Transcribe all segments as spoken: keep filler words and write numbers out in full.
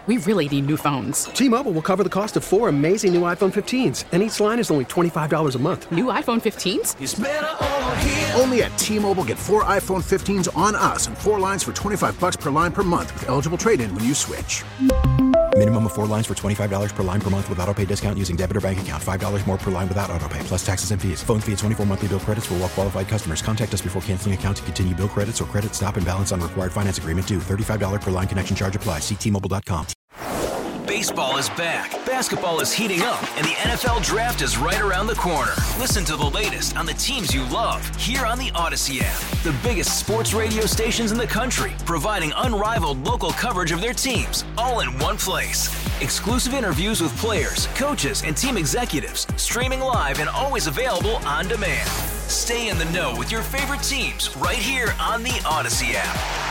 We really need new phones. T-Mobile will cover the cost of four amazing new iPhone fifteens, and each line is only twenty-five dollars a month. New iPhone fifteens? It's better over here. Only at T-Mobile, get four iPhone fifteens on us and four lines for twenty-five dollars per line per month with eligible trade-in when you switch. Minimum of four lines for twenty-five dollars per line per month with autopay discount using debit or bank account. five dollars more per line without autopay, plus taxes and fees. Phone fee at twenty-four monthly bill credits for well-qualified customers. Contact us before canceling account to continue bill credits or credit stop and balance on required finance agreement due. thirty-five dollars per line connection charge applies. See T Mobile dot com. Baseball is back, basketball is heating up, and the N F L Draft is right around the corner. Listen to the latest on the teams you love here on the Odyssey app. The biggest sports radio stations in the country, providing unrivaled local coverage of their teams, all in one place. Exclusive interviews with players, coaches, and team executives, streaming live and always available on demand. Stay in the know with your favorite teams right here on the Odyssey app.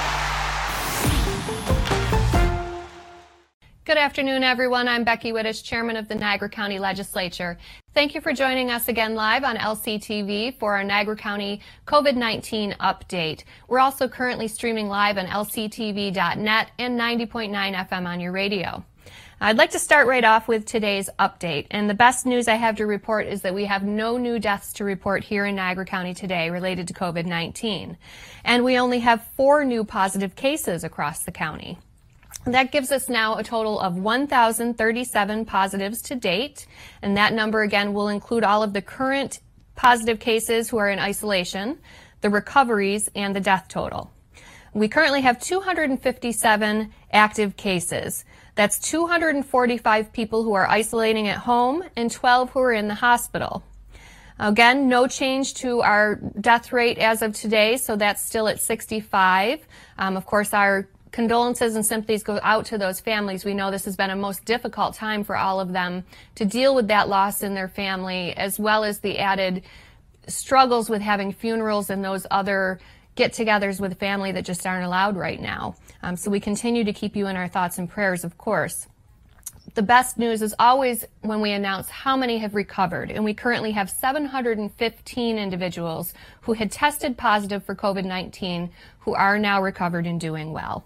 Good afternoon, everyone. I'm Becky Widish, Chairman of the Niagara County Legislature. Thank you for joining us again live on L C T V for our Niagara County COVID nineteen update. We're also currently streaming live on L C T V dot net and ninety point nine F M on your radio. I'd like to start right off with today's update, and the best news I have to report is that we have no new deaths to report here in Niagara County today related to COVID nineteen, and we only have four new positive cases across the county. That gives us now a total of one thousand thirty-seven positives to date, and that number again will include all of the current positive cases who are in isolation, the recoveries, and the death total. We currently have two hundred fifty-seven active cases. That's two hundred forty-five people who are isolating at home and twelve who are in the hospital. Again, no change to our death rate as of today, so that's still at sixty-five. Um, of course, our condolences and sympathies go out to those families. We know this has been a most difficult time for all of them to deal with that loss in their family, as well as the added struggles with having funerals and those other get-togethers with family that just aren't allowed right now. Um, so we continue to keep you in our thoughts and prayers, of course. The best news is always when we announce how many have recovered, and we currently have seven hundred fifteen individuals who had tested positive for COVID nineteen who are now recovered and doing well.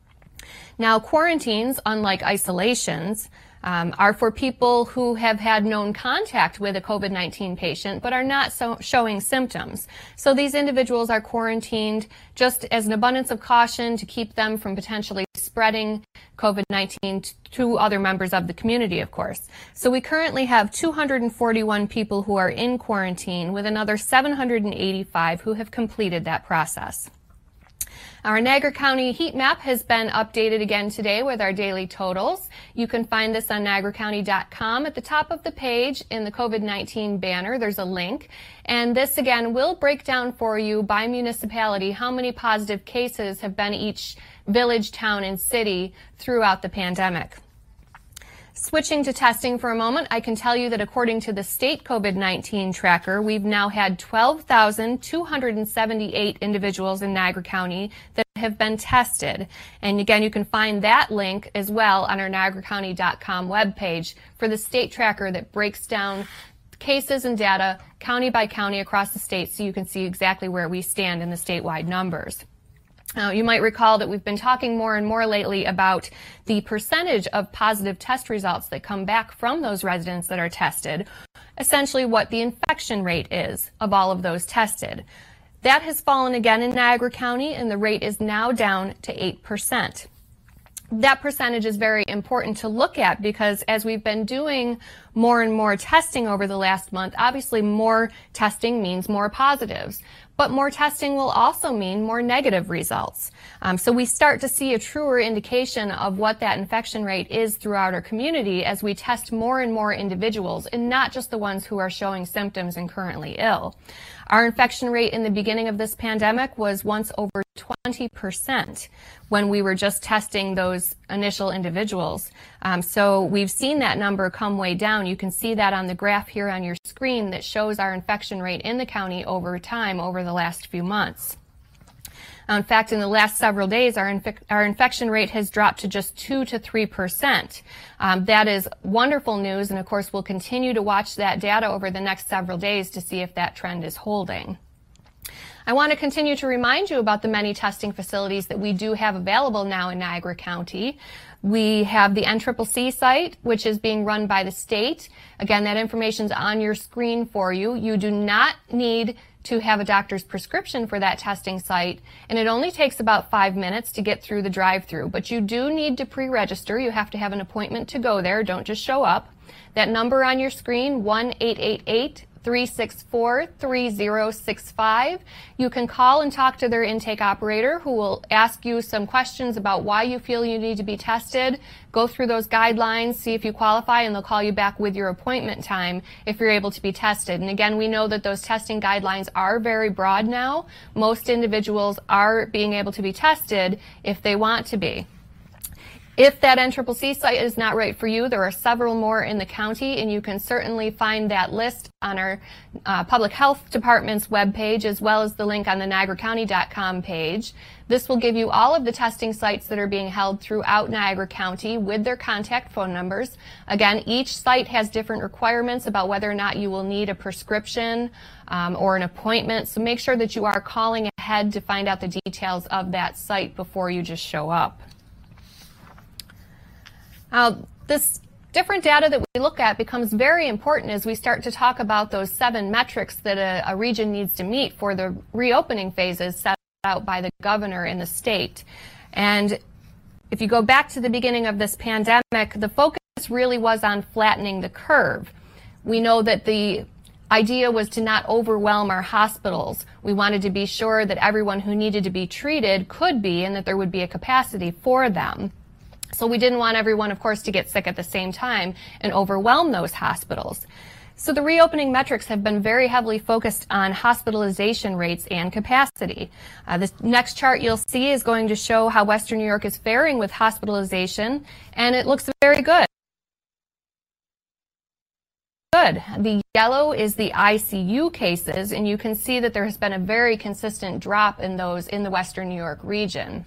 Now, quarantines, unlike isolations, um, are for people who have had known contact with a COVID nineteen patient but are not so showing symptoms. So these individuals are quarantined just as an abundance of caution to keep them from potentially spreading COVID nineteen to other members of the community, of course. So we currently have two hundred forty-one people who are in quarantine, with another seven hundred eighty-five who have completed that process. Our Niagara County heat map has been updated again today with our daily totals. You can find this on Niagara County dot com. At the top of the page in the COVID nineteen banner, there's a link. And this, again, will break down for you by municipality how many positive cases have been each village, town, and city throughout the pandemic. Switching to testing for a moment, I can tell you that according to the state COVID nineteen tracker, we've now had twelve thousand two hundred seventy-eight individuals in Niagara County that have been tested. And again, you can find that link as well on our Niagara County dot com webpage for the state tracker that breaks down cases and data county by county across the state, so you can see exactly where we stand in the statewide numbers. Now, you might recall that we've been talking more and more lately about the percentage of positive test results that come back from those residents that are tested, essentially what the infection rate is of all of those tested. That has fallen again in Niagara County, and the rate is now down to eight percent. That percentage is very important to look at because as we've been doing more and more testing over the last month, obviously more testing means more positives. But more testing will also mean more negative results. Um, so we start to see a truer indication of what that infection rate is throughout our community as we test more and more individuals, and not just the ones who are showing symptoms and currently ill. Our infection rate in the beginning of this pandemic was once over twenty percent when we were just testing those initial individuals. Um, so we've seen that number come way down. You can see that on the graph here on your screen that shows our infection rate in the county over time over the last few months. In fact, in the last several days, our, inf- our infection rate has dropped to just two to three percent. Um, that is wonderful news, and of course, we'll continue to watch that data over the next several days to see if that trend is holding. I want to continue to remind you about the many testing facilities that we do have available now in Niagara County. We have the N C C C site, which is being run by the state. Again, that information's on your screen for you. You do not need to have a doctor's prescription for that testing site, and it only takes about five minutes to get through the drive-through. But you do need to pre-register. You have to have an appointment to go there. Don't just show up. That number on your screen, one eight eight eight, three six four, three zero six five. You can call and talk to their intake operator, who will ask you some questions about why you feel you need to be tested, go through those guidelines, see if you qualify, and they'll call you back with your appointment time if you're able to be tested. And again, we know that those testing guidelines are very broad now. Most individuals are being able to be tested if they want to be. If that N C C C site is not right for you, there are several more in the county, and you can certainly find that list on our uh, Public Health Department's webpage, as well as the link on the Niagara County dot com page. This will give you all of the testing sites that are being held throughout Niagara County with their contact phone numbers. Again, each site has different requirements about whether or not you will need a prescription um, or an appointment, so make sure that you are calling ahead to find out the details of that site before you just show up. Uh, this different data that we look at becomes very important as we start to talk about those seven metrics that a, a region needs to meet for the reopening phases set out by the governor in the state. And if you go back to the beginning of this pandemic, the focus really was on flattening the curve. We know that the idea was to not overwhelm our hospitals. We wanted to be sure that everyone who needed to be treated could be, and that there would be a capacity for them. So we didn't want everyone, of course, to get sick at the same time and overwhelm those hospitals. So the reopening metrics have been very heavily focused on hospitalization rates and capacity. Uh, this next chart you'll see is going to show how Western New York is faring with hospitalization, and it looks very good. Good. The yellow is the I C U cases, and you can see that there has been a very consistent drop in those in the Western New York region.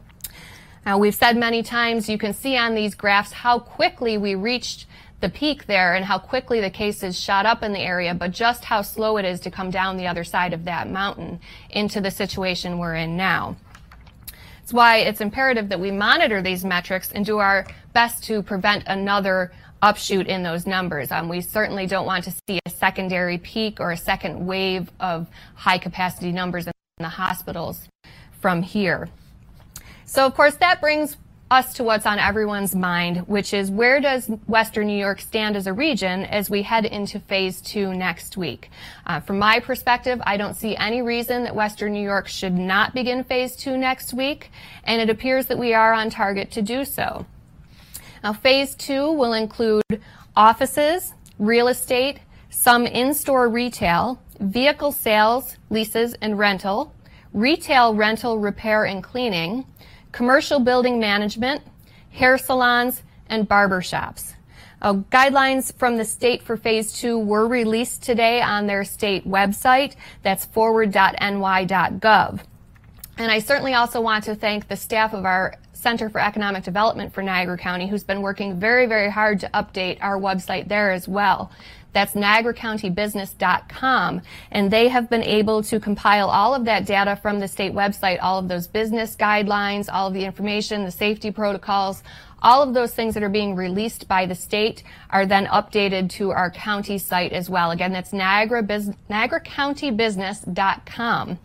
Now, we've said many times, you can see on these graphs how quickly we reached the peak there and how quickly the cases shot up in the area, but just how slow it is to come down the other side of that mountain into the situation we're in now. That's why it's imperative that we monitor these metrics and do our best to prevent another upshoot in those numbers. Um, we certainly don't want to see a secondary peak or a second wave of high capacity numbers in the hospitals from here. So, of course, that brings us to what's on everyone's mind, which is where does Western New York stand as a region as we head into phase two next week? Uh, from my perspective, I don't see any reason that Western New York should not begin phase two next week, and it appears that we are on target to do so. Now, phase two will include offices, real estate, some in-store retail, vehicle sales, leases, and rental, retail, rental, repair, and cleaning, commercial building management, hair salons, and barber shops. Uh, guidelines from the state for phase two were released today on their state website. That's forward dot N Y dot gov. And I certainly also want to thank the staff of our Center for Economic Development for Niagara County, who's been working very, very hard to update our website there as well. That's Niagara County Business dot com, and they have been able to compile all of that data from the state website, all of those business guidelines, all of the information, the safety protocols, all of those things that are being released by the state are then updated to our county site as well. Again, that's Niagara, Niagara County Business dot com.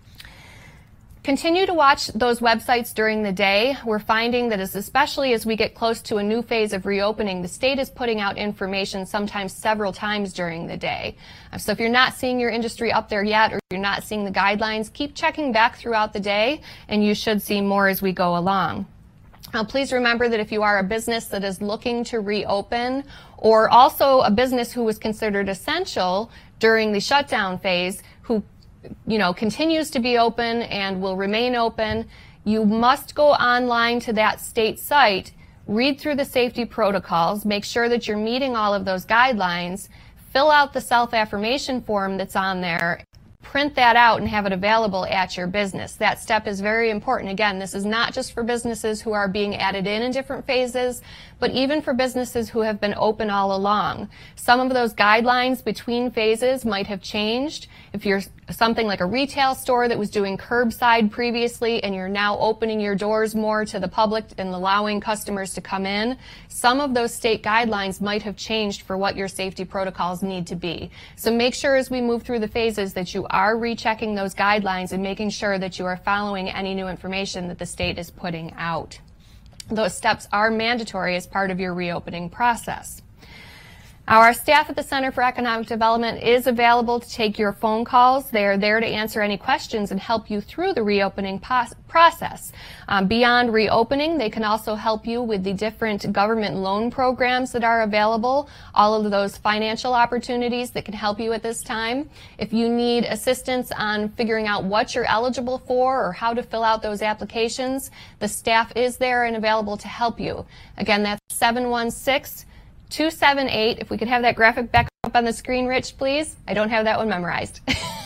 Continue to watch those websites during the day. We're finding that as, especially as we get close to a new phase of reopening, the state is putting out information sometimes several times during the day. So if you're not seeing your industry up there yet, or you're not seeing the guidelines, keep checking back throughout the day, and you should see more as we go along. Now, please remember that if you are a business that is looking to reopen, or also a business who was considered essential during the shutdown phase, who you know, continues to be open and will remain open, you must go online to that state site, read through the safety protocols, make sure that you're meeting all of those guidelines, fill out the self-affirmation form that's on there, print that out and have it available at your business. That step is very important. Again, this is not just for businesses who are being added in in different phases, but even for businesses who have been open all along. Some of those guidelines between phases might have changed. If you're something like a retail store that was doing curbside previously and you're now opening your doors more to the public and allowing customers to come in, some of those state guidelines might have changed for what your safety protocols need to be. So make sure as we move through the phases that you are rechecking those guidelines and making sure that you are following any new information that the state is putting out. Those steps are mandatory as part of your reopening process. Our staff at the Center for Economic Development is available to take your phone calls. They are there to answer any questions and help you through the reopening process. Um, beyond reopening, they can also help you with the different government loan programs that are available, all of those financial opportunities that can help you at this time. If you need assistance on figuring out what you're eligible for or how to fill out those applications, the staff is there and available to help you. Again, that's seven one six, two seven eight, if we could have that graphic back up on the screen, Rich, please. I don't have that one memorized.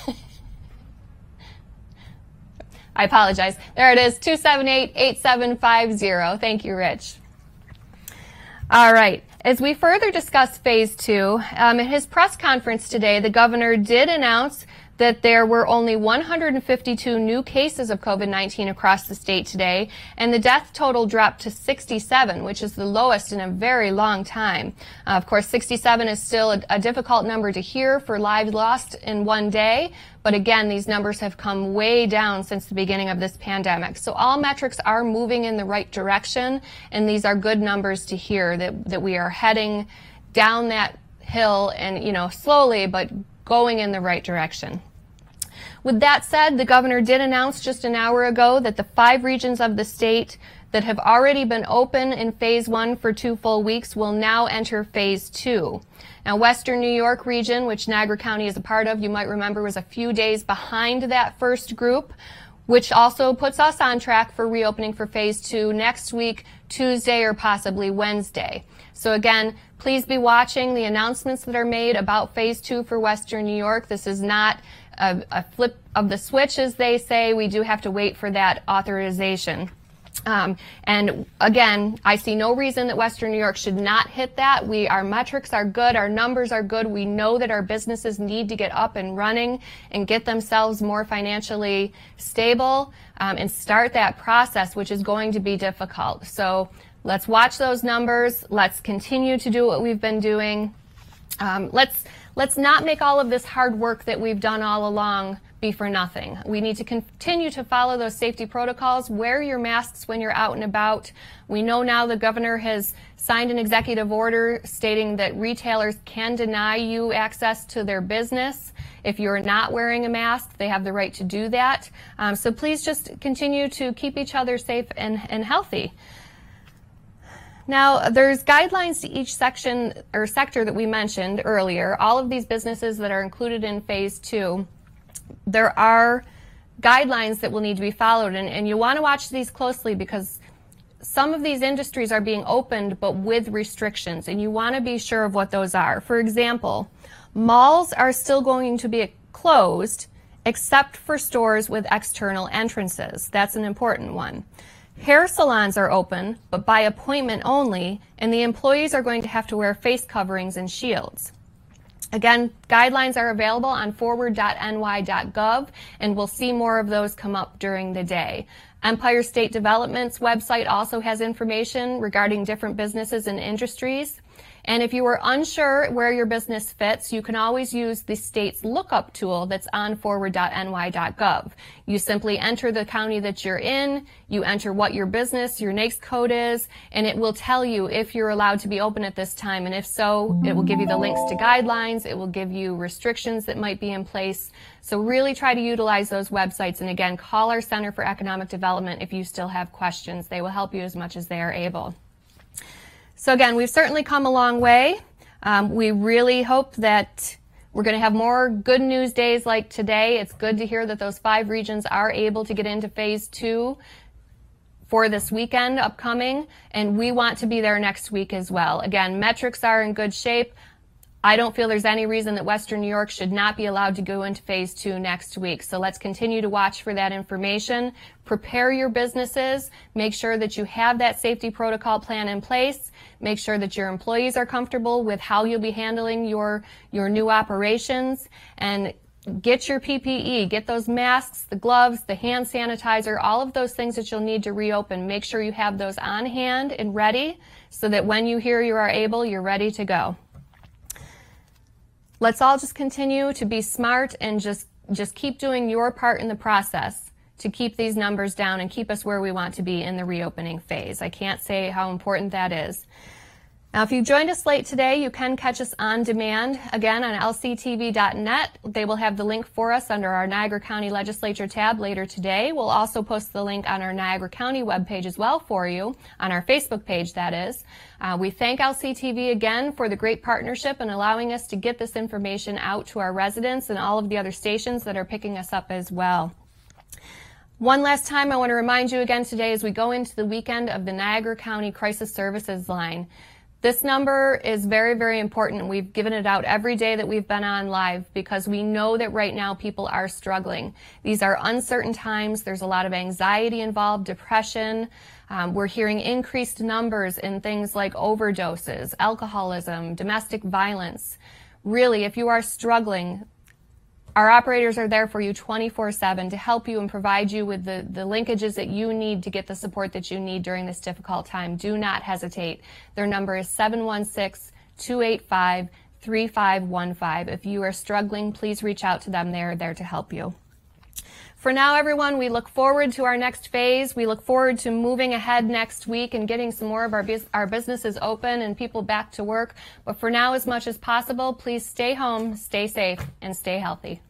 I apologize. There it is, two seven eight, eight seven five zero. Thank you, Rich. All right. As we further discuss phase two, um, at his press conference today, the governor did announce that there were only one hundred fifty-two new cases of COVID nineteen across the state today, and the death total dropped to sixty-seven, which is the lowest in a very long time. Uh, of course, sixty-seven is still a, a difficult number to hear for lives lost in one day, but again, these numbers have come way down since the beginning of this pandemic. So all metrics are moving in the right direction, and these are good numbers to hear that, that we are heading down that hill and, you know, slowly, but going in the right direction. With that said, the governor did announce just an hour ago that the five regions of the state that have already been open in phase one for two full weeks will now enter phase two. Now, Western New York region, which Niagara County is a part of, you might remember was a few days behind that first group, which also puts us on track for reopening for phase two next week, Tuesday or possibly Wednesday. So again, please be watching the announcements that are made about phase two for Western New York. This is not a, a flip of the switch, as they say. We do have to wait for that authorization. Um, and again, I see no reason that Western New York should not hit that. We, our metrics are good, our numbers are good. We know that our businesses need to get up and running and get themselves more financially stable, um, and start that process, which is going to be difficult. So let's watch those numbers. Let's continue to do what we've been doing. Um, let's let's not make all of this hard work that we've done all along be for nothing. We need to continue to follow those safety protocols. Wear your masks when you're out and about. We know now the governor has signed an executive order stating that retailers can deny you access to their business. If you're not wearing a mask, they have the right to do that. Um, so please just continue to keep each other safe and, and healthy. Now, there's guidelines to each section or sector that we mentioned earlier. All of these businesses that are included in phase two, there are guidelines that will need to be followed, and, and you want to watch these closely because some of these industries are being opened but with restrictions, and you want to be sure of what those are. For example, malls are still going to be closed except for stores with external entrances. That's an important one. Hair salons are open, but by appointment only, and the employees are going to have to wear face coverings and shields. Again, guidelines are available on forward dot N Y dot gov, and we'll see more of those come up during the day. Empire State Development's website also has information regarding different businesses and industries. And if you are unsure where your business fits, you can always use the state's lookup tool that's on forward dot N Y dot gov. You simply enter the county that you're in, you enter what your business, your N A I C S code is, and it will tell you if you're allowed to be open at this time. And if so, it will give you the links to guidelines, it will give you restrictions that might be in place. So really try to utilize those websites. And again, call our Center for Economic Development if you still have questions. They will help you as much as they are able. So again, we've certainly come a long way. Um, we really hope that we're going to have more good news days like today. It's good to hear that those five regions are able to get into phase two for this weekend upcoming, and we want to be there next week as well. Again, metrics are in good shape. I don't feel there's any reason that Western New York should not be allowed to go into phase two next week. So let's continue to watch for that information. Prepare your businesses. Make sure that you have that safety protocol plan in place. Make sure that your employees are comfortable with how you'll be handling your, your new operations. And get your P P E, get those masks, the gloves, the hand sanitizer, all of those things that you'll need to reopen. Make sure you have those on hand and ready so that when you hear you are able, you're ready to go. Let's all just continue to be smart and just, just keep doing your part in the process to keep these numbers down and keep us where we want to be in the reopening phase. I can't say how important that is. Now, if you joined us late today, you can catch us on demand, again, on L C T V dot net. They will have the link for us under our Niagara County Legislature tab later today. We'll also post the link on our Niagara County webpage as well for you, on our Facebook page, that is. Uh, we thank L C T V again for the great partnership and allowing us to get this information out to our residents and all of the other stations that are picking us up as well. One last time, I want to remind you again today as we go into the weekend of the Niagara County Crisis Services line. This number is very, very important. We've given it out every day that we've been on live because we know that right now people are struggling. These are uncertain times. There's a lot of anxiety involved, depression. Um, we're hearing increased numbers in things like overdoses, alcoholism, domestic violence. Really, if you are struggling, our operators are there for you twenty-four seven to help you and provide you with the, the linkages that you need to get the support that you need during this difficult time. Do not hesitate. Their number is seven one six, two eight five, three five one five. If you are struggling, please reach out to them. They are there to help you. For now, everyone, we look forward to our next phase. We look forward to moving ahead next week and getting some more of our, bus- our businesses open and people back to work. But for now, as much as possible, please stay home, stay safe, and stay healthy.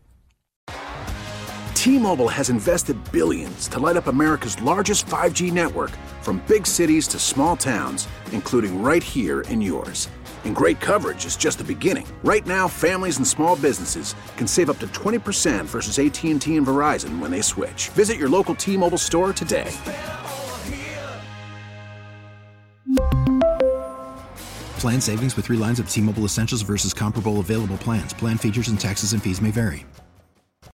T-Mobile has invested billions to light up America's largest five G network, from big cities to small towns, including right here in yours. And great coverage is just the beginning. Right now, families and small businesses can save up to twenty percent versus A T and T and Verizon when they switch. Visit your local T-Mobile store today. Plan savings with three lines of T-Mobile Essentials versus comparable available plans. Plan features and taxes and fees may vary.